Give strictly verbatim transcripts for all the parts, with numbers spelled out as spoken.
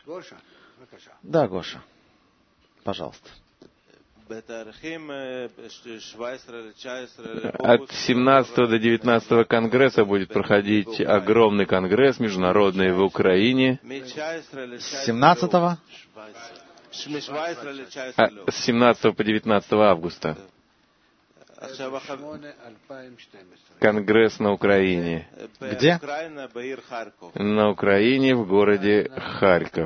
Да, Гоша. Пожалуйста. От семнадцатого до девятнадцатого Конгресса будет проходить огромный конгресс международный в Украине. С семнадцатого? А, с семнадцатого по девятнадцатое августа. Конгресс на Украине. Где? На Украине, в городе Харьков.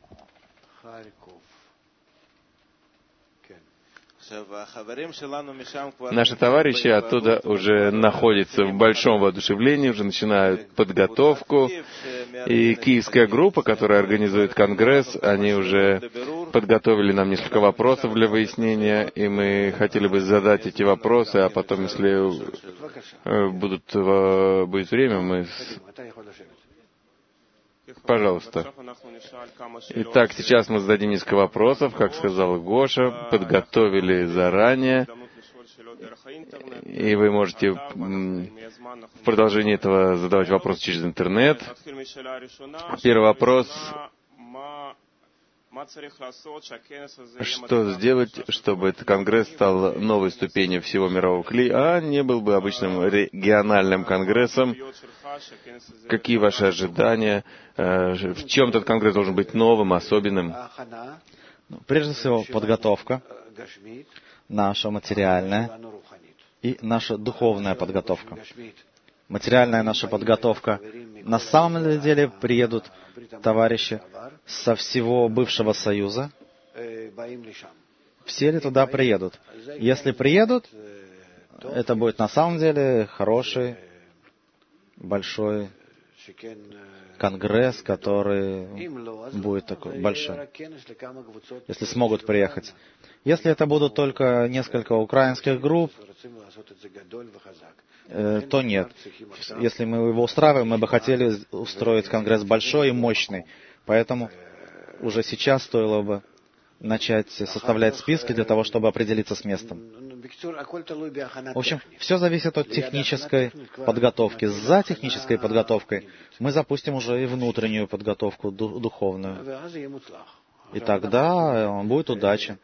Наши товарищи оттуда уже находятся в большом воодушевлении, уже начинают подготовку. И киевская группа, которая организует конгресс, они уже подготовили нам несколько вопросов для выяснения, и мы хотели бы задать эти вопросы, а потом, если будут, будет время, мы... Пожалуйста. Итак, сейчас мы зададим несколько вопросов, как сказал Гоша, подготовили заранее, и вы можете в продолжении этого задавать вопросы через интернет. Первый вопрос. Что сделать, чтобы этот конгресс стал новой ступенью всего мирового кли, а не был бы обычным региональным конгрессом? Какие ваши ожидания? В чем этот конгресс должен быть новым, особенным? Прежде всего, подготовка наша материальная и наша духовная подготовка. Материальная наша подготовка. На самом деле приедут товарищи со всего бывшего Союза. Все ли туда приедут? Если приедут, это будет на самом деле хороший, большой конгресс, который будет такой большой, если смогут приехать. Если это будут только несколько украинских групп, то нет. Если мы его устраиваем, мы бы хотели устроить конгресс большой и мощный. Поэтому уже сейчас стоило бы начать составлять списки для того, чтобы определиться с местом. В общем, все зависит от технической подготовки. За технической подготовкой мы запустим уже и внутреннюю подготовку духовную. И тогда будет удача.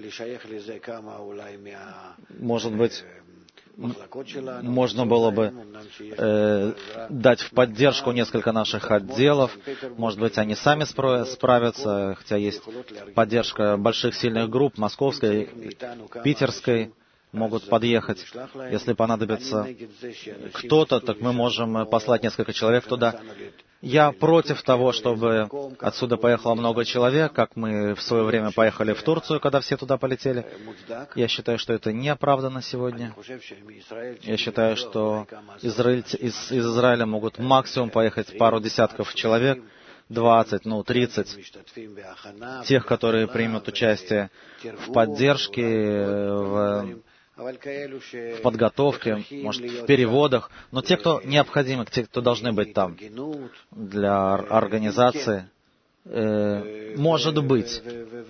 Может быть, можно было бы э, дать в поддержку несколько наших отделов. Может быть, они сами справятся, хотя есть поддержка больших сильных групп, московской, питерской, могут подъехать. Если понадобится кто-то, так мы можем послать несколько человек туда. Я против того, чтобы отсюда поехало много человек, как мы в свое время поехали в Турцию, когда все туда полетели. Я считаю, что это не оправдано сегодня. Я считаю, что израильцы, из, из Израиля могут максимум поехать пару десятков человек, двадцать, ну, тридцать, тех, которые примут участие в поддержке, в... в подготовке, может, в переводах, но те, кто необходимы, те, кто должны быть там для организации, э, может быть,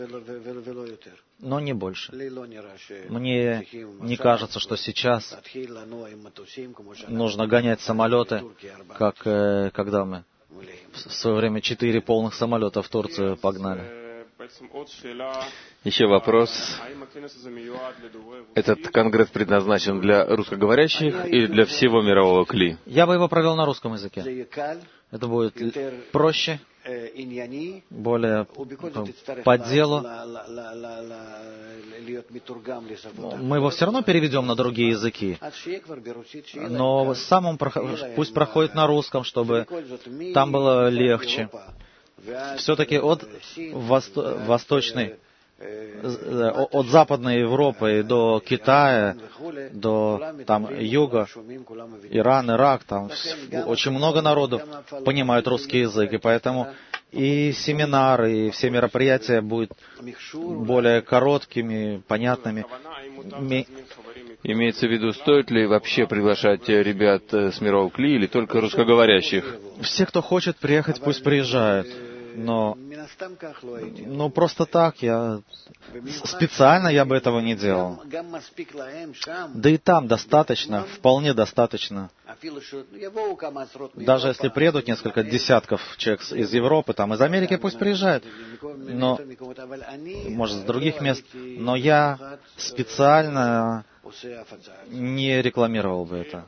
но не больше. Мне не кажется, что сейчас нужно гонять самолеты, как э, когда мы в свое время четыре полных самолета в Турцию погнали. Еще вопрос. Этот конгресс предназначен для русскоговорящих или для всего мирового кли? Я бы его провел на русском языке. Это будет проще, более по делу. Мы его все равно переведем на другие языки. Но сам он пусть проходит на русском, чтобы там было легче. Все-таки от восто- восточной, от Западной Европы до Китая, до там юга, Иран, Ирак, там очень много народов понимают русский язык, и поэтому и семинары, и все мероприятия будут более короткими, понятными. Имеется в виду, стоит ли вообще приглашать ребят с мирового кли или только русскоговорящих? Все, кто хочет приехать, пусть приезжают. Но Ну, просто так, я специально я бы этого не делал. Да и там достаточно, вполне достаточно. Даже если приедут несколько десятков человек из Европы, там, из Америки, пусть приезжают, но, может, с других мест, но я специально не рекламировал бы это.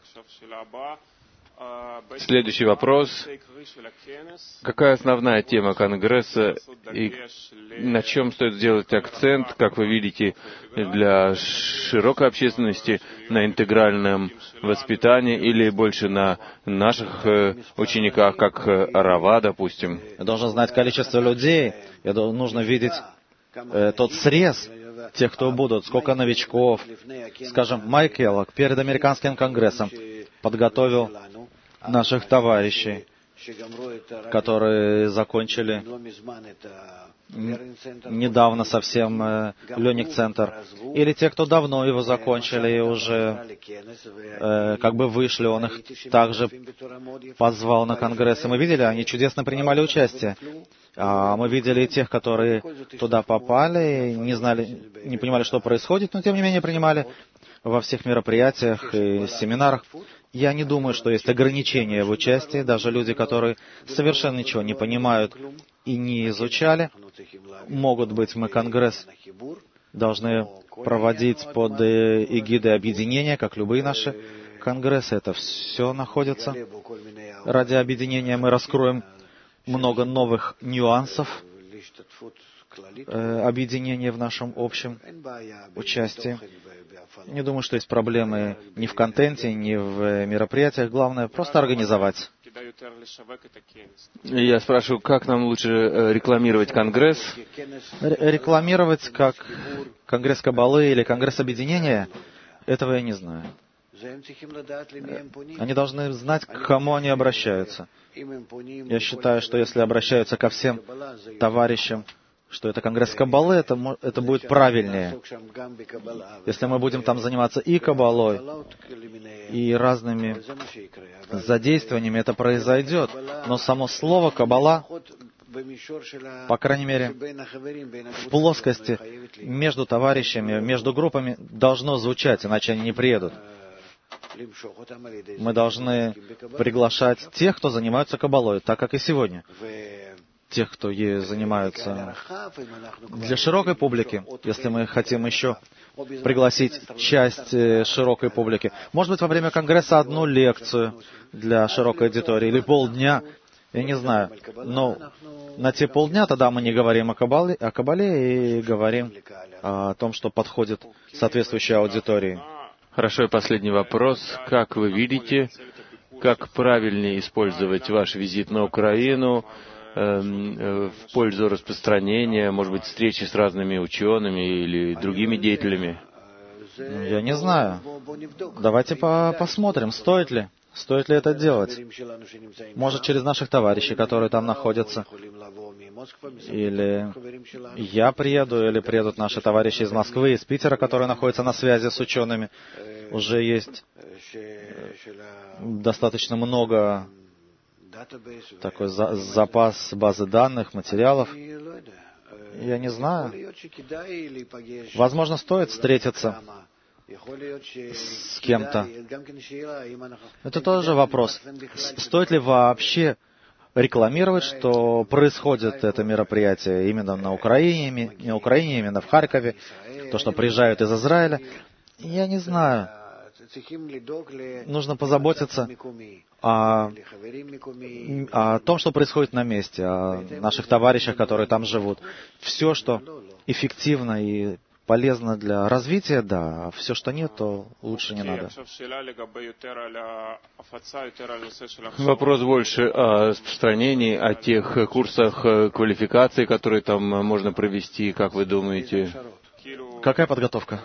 Следующий вопрос. Какая основная тема Конгресса и на чем стоит сделать акцент, как вы видите, для широкой общественности, на интегральном воспитании или больше на наших учениках, как Рава, допустим? Я должен знать количество людей, я должен, нужно видеть э, тот срез тех, кто будут, сколько новичков. Скажем, Майк Келлог перед Американским конгрессом подготовил наших товарищей, которые закончили недавно совсем Леник-центр, или те, кто давно его закончили и уже э, как бы вышли, он их также позвал на конгресс. И мы видели, они чудесно принимали участие. А мы видели и тех, которые туда попали, не знали, не понимали, что происходит, но тем не менее принимали во всех мероприятиях и семинарах. Я не думаю, что есть ограничения в участии. Даже люди, которые совершенно ничего не понимают и не изучали, могут быть, мы конгресс должны проводить под эгидой объединения, как любые наши конгрессы. Это все находится. Ради объединения мы раскроем много новых нюансов э, объединения в нашем общем участии. Не думаю, что есть проблемы ни в контенте, ни в мероприятиях. Главное, просто организовать. Я спрашиваю, как нам лучше рекламировать Конгресс? Р- рекламировать как Конгресс Каббалы или Конгресс Объединения, этого я не знаю. Они должны знать, к кому они обращаются. Я считаю, что если обращаются ко всем товарищам, что это Конгресс Каббалы, это, это будет правильнее. Если мы будем там заниматься и Каббалой, и разными задействованиями, это произойдет. Но само слово Каббала, по крайней мере, в плоскости между товарищами, между группами должно звучать, иначе они не приедут. Мы должны приглашать тех, кто занимается Каббалой, так как и сегодня. Тех, кто ей занимаются для широкой публики, если мы хотим еще пригласить часть широкой публики. Может быть, во время Конгресса одну лекцию для широкой аудитории или полдня, я не знаю. Но на те полдня тогда мы не говорим о Каббале, о Каббале и говорим о том, что подходит соответствующей аудитории. Хорошо, и последний вопрос. Как вы видите, как правильнее использовать ваш визит на Украину в пользу распространения, может быть, встречи с разными учеными или другими деятелями? Я не знаю. Давайте по посмотрим, стоит ли. Стоит ли это делать? Может, через наших товарищей, которые там находятся. Или я приеду, или приедут наши товарищи из Москвы, из Питера, которые находятся на связи с учеными. Уже есть достаточно много такой за, запас базы данных, материалов. Я не знаю. Возможно, стоит встретиться с кем-то. Это тоже вопрос. Стоит ли вообще рекламировать, что происходит это мероприятие именно на Украине, не на Украине, именно в Харькове, то, что приезжают из Израиля? Я не знаю. Нужно позаботиться о, о том, что происходит на месте, о наших товарищах, которые там живут. Все, что эффективно и полезно для развития, да, а все, что нет, то лучше не надо. Вопрос больше о распространении, о тех курсах квалификации, которые там можно провести, как вы думаете? Какая подготовка?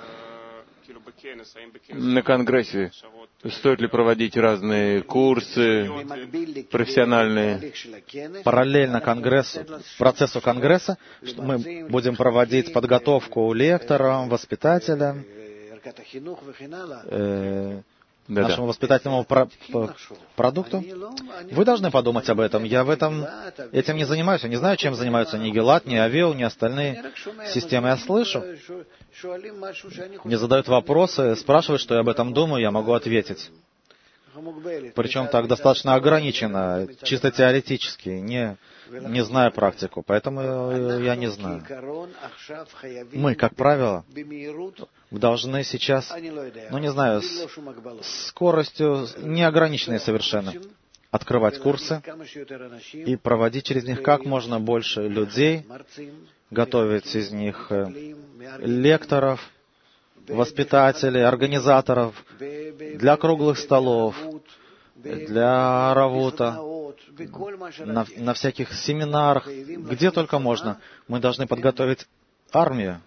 На Конгрессе стоит ли проводить разные курсы профессиональные? Параллельно конгрессу, процессу Конгресса мы будем проводить подготовку лекторам, воспитателям, э, Да, нашему да. воспитательному про- продукту. Вы должны подумать об этом. Я в этом этим не занимаюсь. Я не знаю, чем занимаются ни Гилат, ни Авиу, ни остальные системы. Я слышу. Мне задают вопросы, спрашивают, что я об этом думаю, я могу ответить. Причем так достаточно ограничено, чисто теоретически, не, не зная практику. Поэтому я не знаю. Мы, как правило, должны сейчас, ну не знаю, с скоростью неограниченной совершенно, открывать курсы и проводить через них как можно больше людей, готовить из них лекторов, воспитателей, организаторов, для круглых столов, для равута, на, на всяких семинарах, где только можно. Мы должны подготовить армию,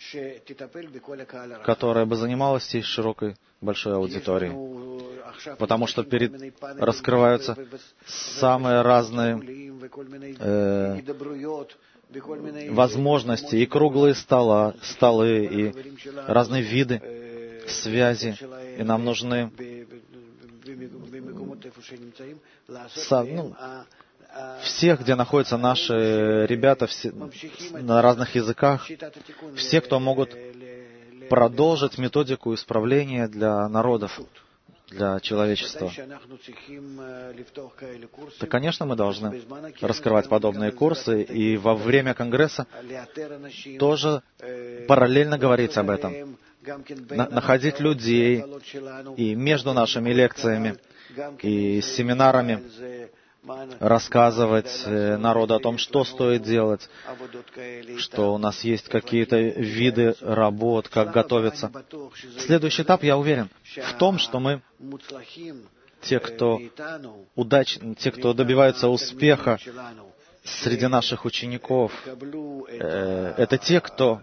которая бы занималась всей широкой, большой аудиторией. Потому что перед раскрываются самые разные э, возможности, и круглые стола, столы, и разные виды связи. И нам нужны со, ну, всех, где находятся наши ребята, все, на разных языках, все, кто могут продолжить методику исправления для народов, для человечества. То, конечно, мы должны раскрывать подобные курсы, и во время Конгресса тоже параллельно говорить об этом, на- находить людей, и между нашими лекциями и семинарами рассказывать народу о том, что стоит делать, что у нас есть какие-то виды работ, как готовиться. Следующий этап, я уверен, в том, что мы, те, кто удач... те, кто добиваются успеха среди наших учеников, э, это те, кто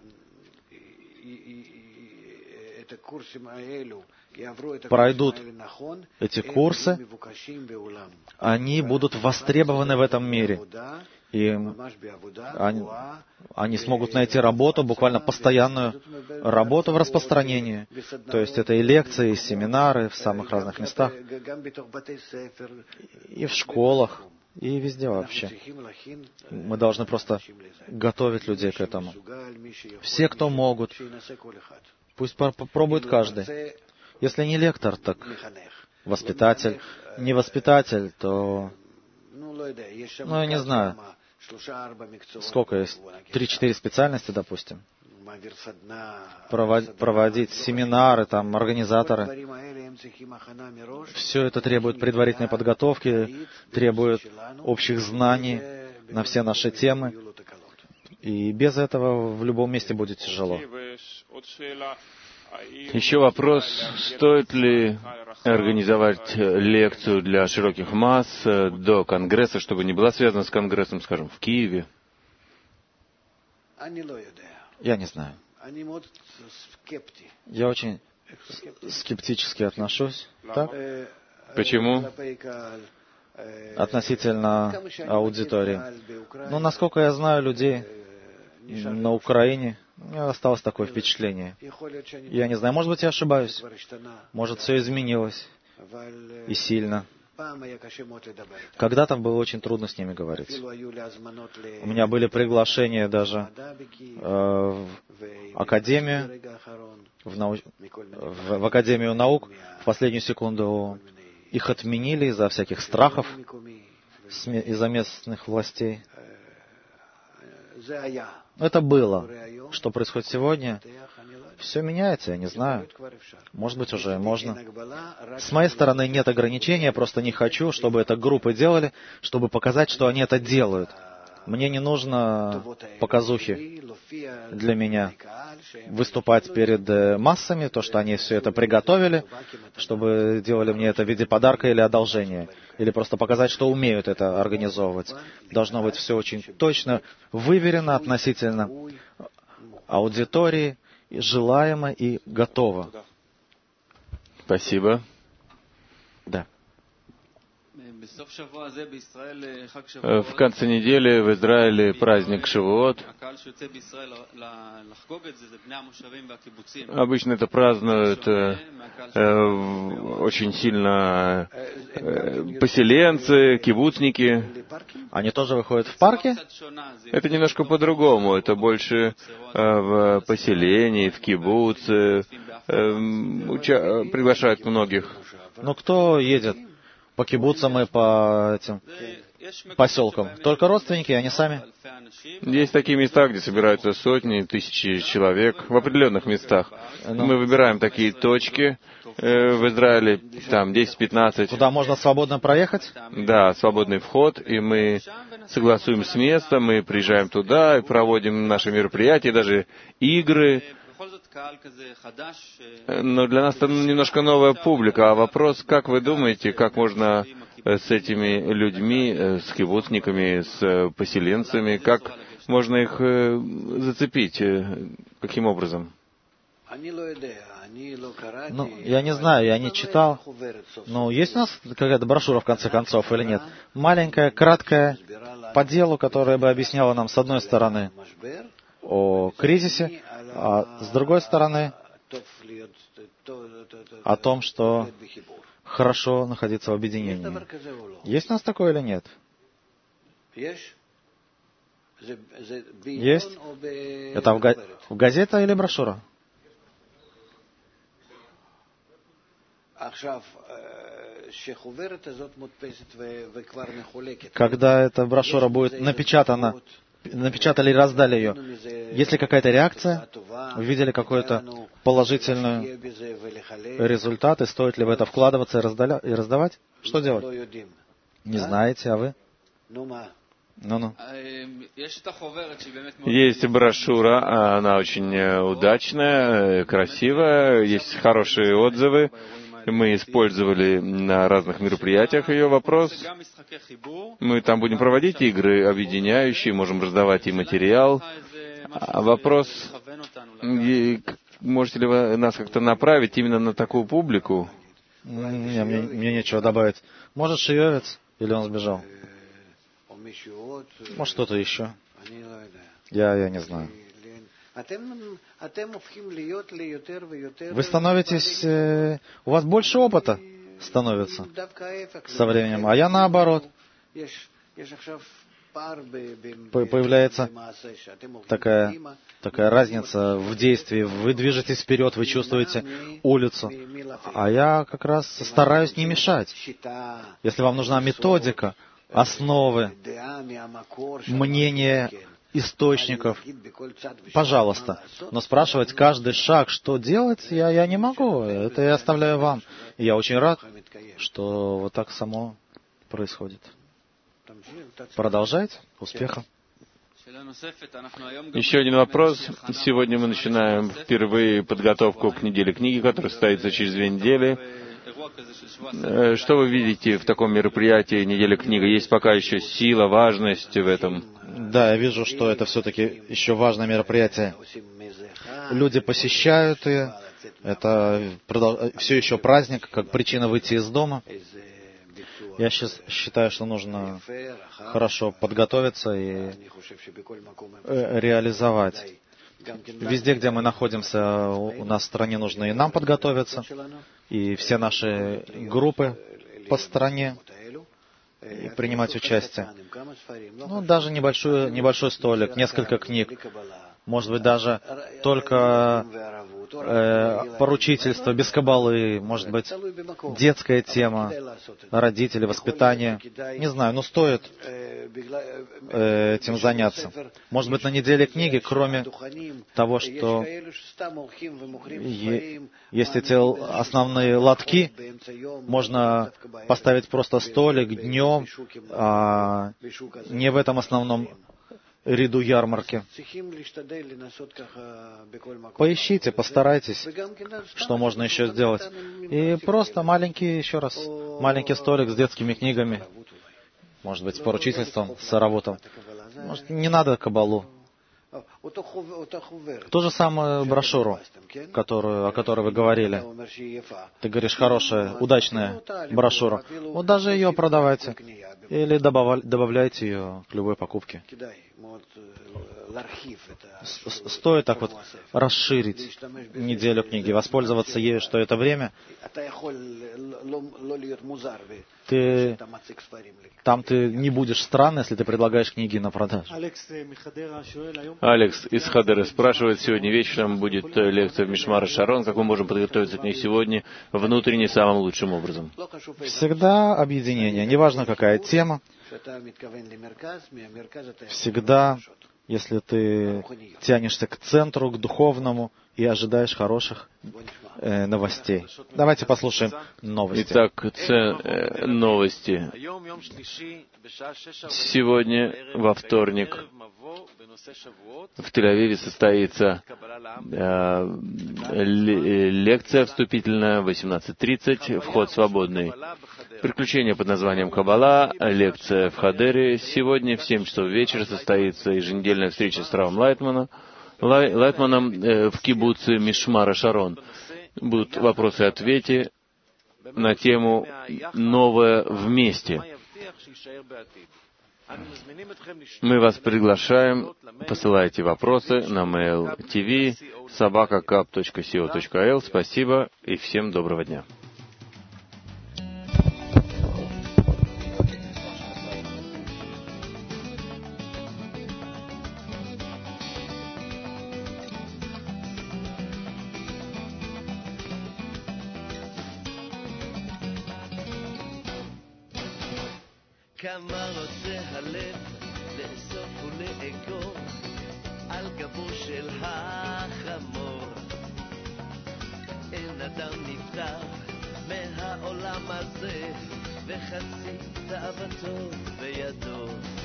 пройдут эти курсы, они будут востребованы в этом мире. И они, они смогут найти работу, буквально постоянную работу в распространении. То есть это и лекции, и семинары в самых разных местах, и в школах, и везде вообще. Мы должны просто готовить людей к этому. Все, кто могут, пусть попробует каждый. Если не лектор, так воспитатель. Не воспитатель, то, ну, я не знаю, сколько есть, три-четыре специальности, допустим. Проводить, проводить семинары, там, организаторы. Все это требует предварительной подготовки, требует общих знаний на все наши темы. И без этого в любом месте будет тяжело. Еще вопрос, стоит ли организовать лекцию для широких масс до Конгресса, чтобы не была связана с Конгрессом, скажем, в Киеве? Я не знаю. Я очень скептически отношусь. Так? Почему? Относительно аудитории. Ну, насколько я знаю людей на Украине, у меня осталось такое впечатление. Я не знаю, может быть, я ошибаюсь. Может, все изменилось. И сильно. Когда-то было очень трудно с ними говорить. У меня были приглашения даже э, в академию, в, нау... в, в Академию наук. В последнюю секунду их отменили из-за всяких страхов, из-за местных властей. Это было. Что происходит сегодня? Все меняется, я не знаю. Может быть, уже можно. С моей стороны нет ограничений, я просто не хочу, чтобы это группы делали, чтобы показать, что они это делают. Мне не нужно показухи для меня. Выступать перед массами, то, что они все это приготовили, чтобы делали мне это в виде подарка или одолжения. Или просто показать, что умеют это организовывать. Должно быть все очень точно, выверено относительно аудитории, желаемо и готово. Спасибо. Да. В конце недели в Израиле праздник Шавуот. Обычно это празднуют э, э, очень сильно э, поселенцы, кибуцники. Они тоже выходят в парки? Это немножко по-другому. Это больше э, в поселении, в кибуце. Э, уча- приглашают многих. Ну, кто едет по кибуцам и по этим поселкам? Только родственники, они сами? Есть такие места, где собираются сотни, тысячи человек, в определенных местах. Ну. Мы выбираем такие точки э, в Израиле, там десять-пятнадцать. Куда можно свободно проехать? Да, свободный вход, и мы согласуем с местом, мы приезжаем туда и проводим наши мероприятия, даже игры. Но для нас там немножко новая публика. А вопрос, как вы думаете, как можно с этими людьми, с кибуцниками, с поселенцами, как можно их зацепить? Каким образом? Ну, я не знаю, я не читал. Но есть у нас какая-то брошюра, в конце концов, или нет? Маленькая, краткая, по делу, которая бы объясняла нам, с одной стороны, о кризисе, а с другой стороны, о том, что хорошо находиться в объединении. Есть у нас такое или нет? Есть? Это в, га- в газета или брошюра? Когда эта брошюра будет напечатана, напечатали и раздали ее, есть ли какая-то реакция? Вы видели какой-то положительный результат, и стоит ли в это вкладываться и, раздаля... и раздавать? Что делать? Не знаете, а вы? Ну-ну. Есть брошюра, она очень удачная, красивая, есть хорошие отзывы. Мы использовали на разных мероприятиях ее. Вопрос, мы там будем проводить игры объединяющие, можем раздавать и материал. А вопрос, можете ли вы нас как-то направить именно на такую публику? Не, мне, мне нечего добавить. Может, Шиевец? Или он сбежал? Может, что-то еще? Я, я не знаю. Вы становитесь... Э, у вас больше опыта становится со временем, а я наоборот. Появляется такая, такая разница в действии. Вы движетесь вперед, вы чувствуете улицу. А я как раз стараюсь не мешать. Если вам нужна методика, основы, мнение источников, пожалуйста. Но спрашивать каждый шаг, что делать, я, я не могу. Это я оставляю вам. И я очень рад, что вот так само происходит. Продолжайте. Успехов. Еще один вопрос. Сегодня мы начинаем впервые подготовку к неделе книги, которая состоится через две недели. Что вы видите в таком мероприятии «Неделя книга»? Есть пока еще сила, важность в этом? Да, я вижу, что это все-таки еще важное мероприятие. Люди посещают ее. Это все еще праздник, как причина выйти из дома. Я сейчас считаю, что нужно хорошо подготовиться и реализовать. Везде, где мы находимся, у нас в стране нужно и нам подготовиться, и все наши группы по стране, и принимать участие. Ну, даже небольшой, небольшой столик, несколько книг, может быть, даже только э, поручительство, без кабалы, может быть, детская тема, родители, воспитание. Не знаю, но стоит э, этим заняться. Может быть, на неделе книги, кроме того, что е- есть эти основные лотки, можно поставить просто столик днем, а не в этом основном ряду ярмарки. Поищите, постарайтесь, что можно еще сделать. И просто маленький, еще раз, маленький столик с детскими книгами, может быть, с поручительством, с работом. Может, не надо кабалу. Ту же самую брошюру, которую, о которой вы говорили. Ты говоришь, хорошая, удачная брошюра. Вот даже ее продавайте. Или добавляйте ее к любой покупке. стоит так вот расширить неделю книги, воспользоваться ею, что это время. Ты, там ты не будешь странно, если ты предлагаешь книги на продажу. Алекс из Хадеры спрашивает, сегодня вечером будет лекция в Мишмар Шарон, как мы можем подготовиться к ней сегодня внутренне самым лучшим образом? Всегда объединение, неважно какая тема. Всегда, если ты тянешься к центру, к духовному и ожидаешь хороших э, новостей. Давайте послушаем новости. Итак, ц... э, новости. Сегодня, во вторник, в Тель-Авиве состоится э, лекция вступительная в восемнадцать тридцать, вход свободный. Приключение под названием Каббала, лекция в Хадере. Сегодня в семь часов вечера состоится еженедельная встреча с Равом Лайтманом, Лай, Лайтманом э, в кибуце Мишмара Шарон. Будут вопросы и ответы на тему «Новое вместе». Мы вас приглашаем, посылайте вопросы на mail tv собака кап точка ко точка эл. Спасибо и всем доброго дня. כמה רוצה הלב לאסוף ולאגור על גבו של החמור. אין אדם נפטר מהעולם הזה וחצי תאוותו בידו.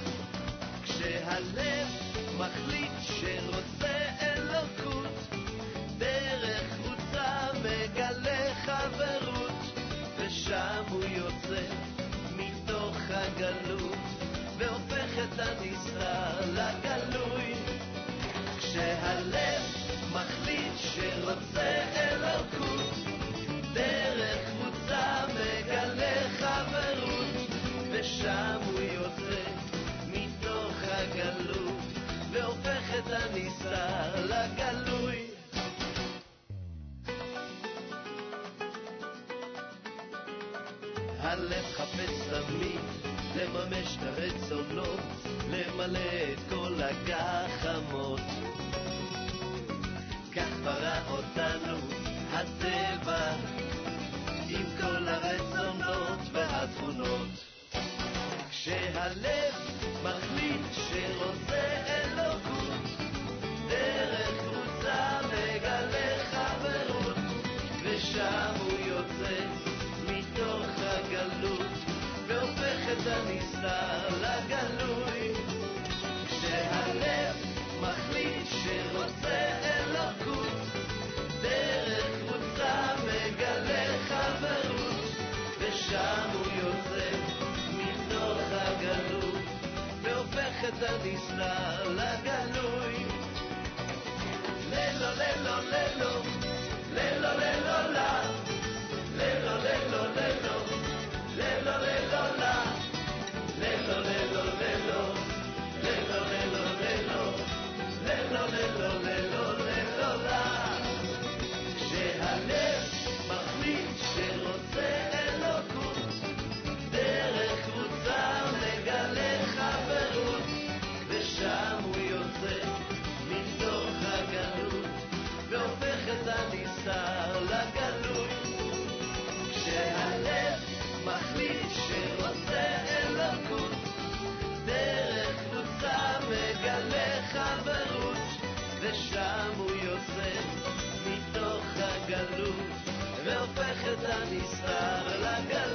כשהלב מחליט שרוצה אלוקות, דרך חוצה מגלה חברות, ושם הוא יוצא מתוך הגלות והופך את הנסתר לגלוי. כשהלב מחליט שרוצה אלוקות, דרך קבוצה מגלה חברות, ושם הוא יוצא מתוך הגלות והופך את הנסתר לגלוי. הלב חפש תמיד לממש את הרצונות, למלא את כל הגחמות. כך ברא אותנו הטבע עם כל הרצונות והתכונות. כשהלב מחליט שרוצה אלוקות, דרך קבוצה מגלה חברות, ושם הוא יוצא מתוך הגלות והופך את הנסתר לגלוי. כשהלב מחליט שרוצה אלוקות, דרך קבוצה מגלה חברות, ושם הוא יוצא מתוך הגלות והופך את הנסתר לגלוי. ללו ללו ללו ללו ללו לה ללו ללו ללו ללו ללו לה ללו ללו ללו ללו ללו ללו ללו ללו ללו ללו לה. כשהלב מחליט שרוצה אלוקות, דרך קבוצה מגלה חברות, ושם הוא יוצא מתוך הגלות והופך את הנסתר לגלוי. כשהלב מחליט שרוצה אלוקות, דרך קבוצה מגלה חברות, ושם הוא יוצא מתוך הגלות והופך את הנסתר לגלות.